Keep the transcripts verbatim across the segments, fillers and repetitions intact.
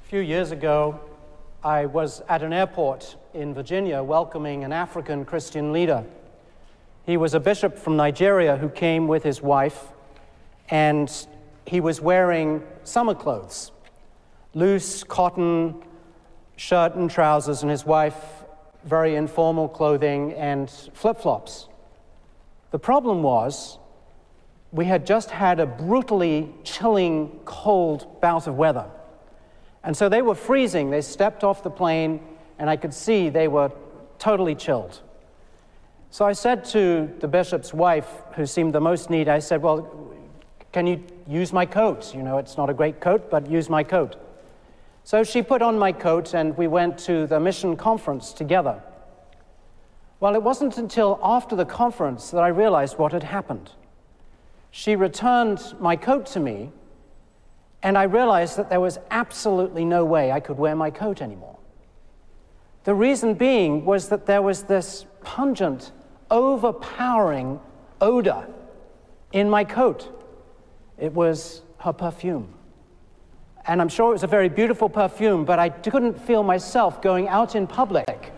A few years ago, I was at an airport in Virginia welcoming an African Christian leader. He was a bishop from Nigeria who came with his wife, and he was wearing summer clothes, loose cotton shirt and trousers, and his wife very informal clothing and flip-flops. The problem was we had just had a brutally chilling, cold bout of weather. And so they were freezing. They stepped off the plane, and I could see they were totally chilled. So I said to the bishop's wife, who seemed the most needy, I said, well, can you use my coat? You know, it's not a great coat, but use my coat. So she put on my coat, and we went to the mission conference together. Well, it wasn't until after the conference that I realized what had happened. She returned my coat to me, and I realized that there was absolutely no way I could wear my coat anymore. The reason being was that there was this pungent, overpowering odor in my coat. It was her perfume. And I'm sure it was a very beautiful perfume, but I couldn't feel myself going out in public.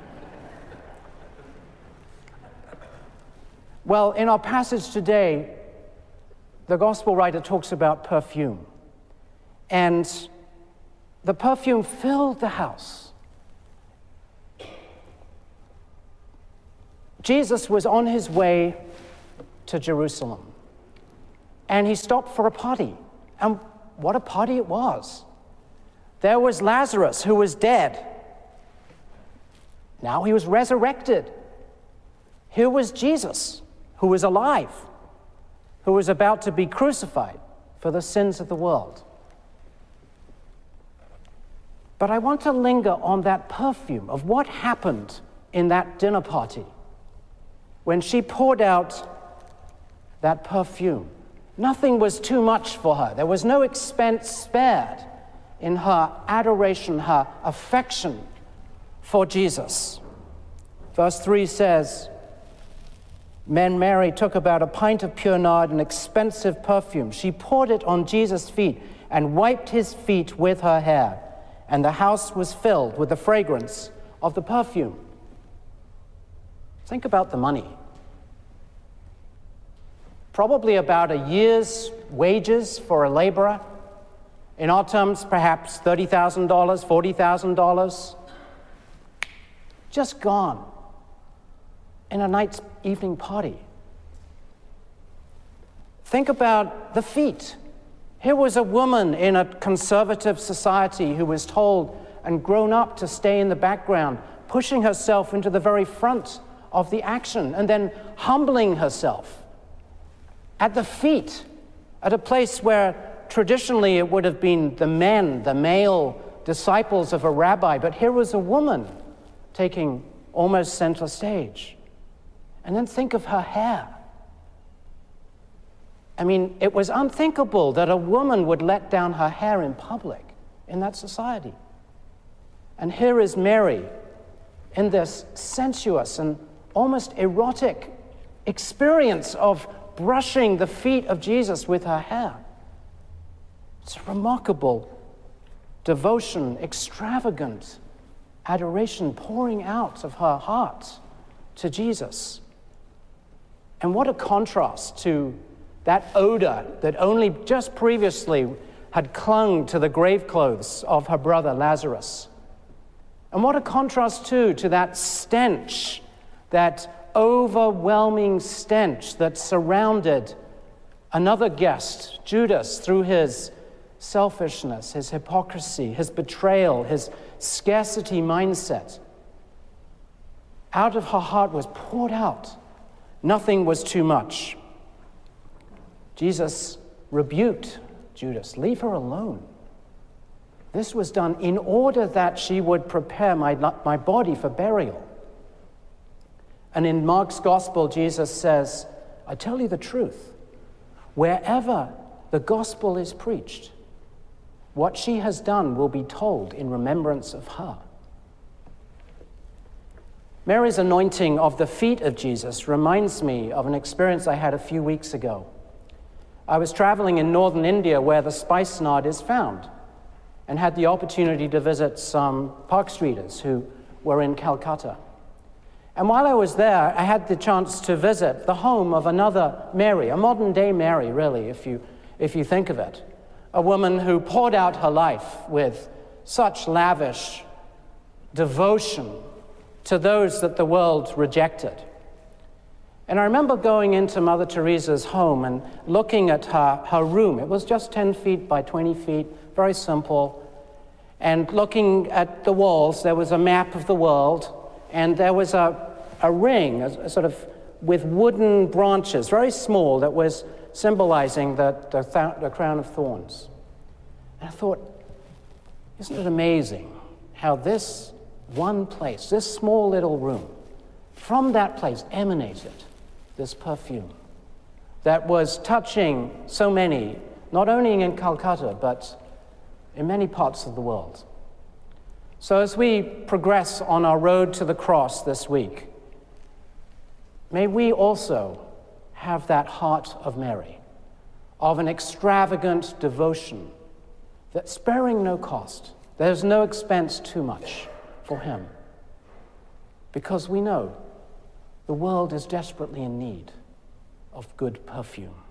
Well, in our passage today, the gospel writer talks about perfume. And the perfume filled the house. Jesus was on his way to Jerusalem, and he stopped for a party. And what a party it was. There was Lazarus, who was dead. Now he was resurrected. Here was Jesus, who was alive, who was about to be crucified for the sins of the world. But I want to linger on that perfume of what happened in that dinner party when she poured out that perfume. Nothing was too much for her. There was no expense spared in her adoration, her affection for Jesus. Verse three says, "Then Mary took about a pint of pure nard, an expensive perfume. She poured it on Jesus' feet and wiped his feet with her hair. And the house was filled with the fragrance of the perfume." Think about the money. Probably about a year's wages for a laborer. In our terms, perhaps thirty thousand dollars, forty thousand dollars. Just gone in a night's evening party. Think about the feet. Here was a woman in a conservative society who was told and grown up to stay in the background, pushing herself into the very front of the action, and then humbling herself at the feet, at a place where traditionally it would have been the men, the male disciples of a rabbi, but here was a woman taking almost center stage. And then think of her hair. I mean, it was unthinkable that a woman would let down her hair in public in that society. And here is Mary in this sensuous and almost erotic experience of brushing the feet of Jesus with her hair. It's a remarkable devotion, extravagant adoration pouring out of her heart to Jesus. And what a contrast to that odor that only just previously had clung to the grave clothes of her brother Lazarus. And what a contrast, too, to that stench, that overwhelming stench that surrounded another guest, Judas, through his selfishness, his hypocrisy, his betrayal, his scarcity mindset. Out of her heart was poured out. Nothing was too much. Jesus rebuked Judas, "Leave her alone. This was done in order that she would prepare my, my body for burial." And in Mark's gospel, Jesus says, "I tell you the truth, wherever the gospel is preached, what she has done will be told in remembrance of her." Mary's anointing of the feet of Jesus reminds me of an experience I had a few weeks ago. I was traveling in northern India where the spice nard is found. and had the opportunity to visit some Park Streeters who were in Calcutta. And while I was there, I had the chance to visit the home of another Mary, a modern-day Mary, really, if you, if you think of it. A woman who poured out her life with such lavish devotion to those that the world rejected. And I remember going into Mother Teresa's home and looking at her, her room. It was just ten feet by twenty feet, very simple. And looking at the walls, there was a map of the world, and there was a, a ring, a, a sort of with wooden branches, very small, that was symbolizing the, the, th- the crown of thorns. And I thought, isn't it amazing how this one place, this small little room, from that place emanated this perfume that was touching so many, not only in Calcutta, but in many parts of the world. So as we progress on our road to the cross this week, may we also have that heart of Mary, of an extravagant devotion that sparing no cost, there's no expense too much for him, because we know the world is desperately in need of good perfume.